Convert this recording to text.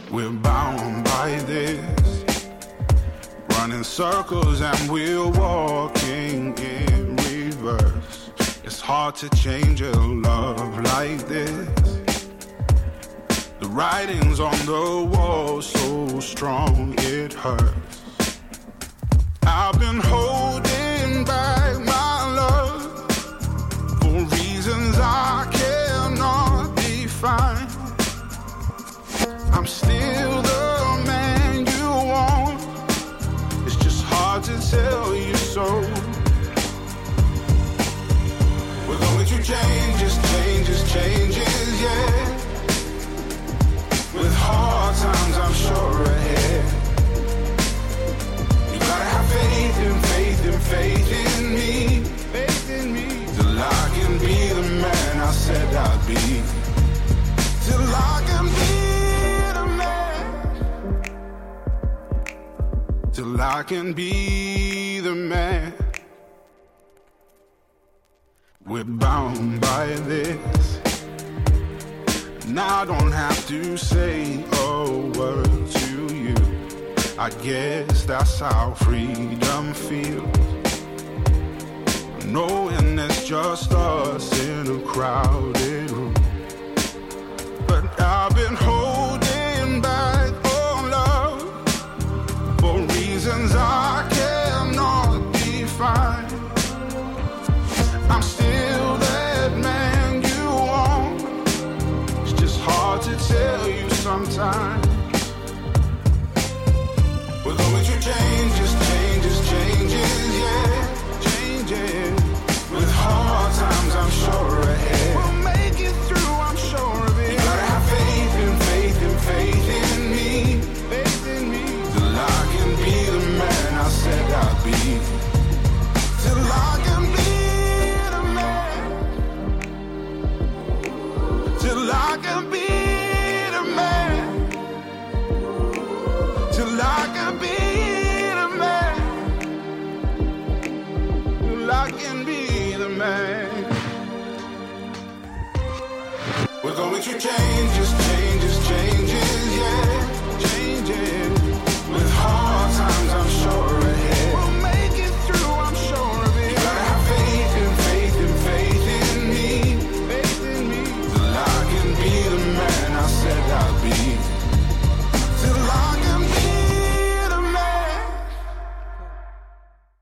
We're bound by this, running circles and we're walking in reverse. It's hard to change a love like this. The writing's on the wall so strong it hurts. I've been holding back my love for reasons I cannot define. I'm still the man you want. It's just hard to tell you so. We're going through changes, yeah. With hard times, I'm sure ahead. You gotta have faith in me. Till I can be the man I said I'd be. Till I can be the man. Till I can be the man. We're bound by this. And I don't have to say a word to you. I guess that's how freedom feels. Knowing it's just us in a crowded room. But I've been holding back all love for reasons I cannot define. I'm still that man you want. It's just hard to tell you sometimes. We're going through changes, yeah. Changes. With hard times, I'm sure ahead. We'll make it through, I'm sure of it. You gotta have faith in me. Till I can be the man I said I'd be. Till I can be the man. Till I can be the man. Till I can be the man. Till I can be the man. We're going through changes, yeah.